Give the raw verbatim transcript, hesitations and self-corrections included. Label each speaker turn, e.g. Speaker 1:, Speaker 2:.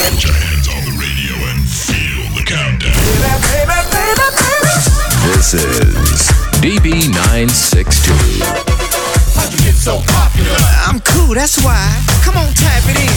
Speaker 1: Put your hands on the radio and feel the countdown.
Speaker 2: This is D B nine six two.
Speaker 3: How'd you get so popular?
Speaker 4: I'm cool, that's why. Come on, tap it in.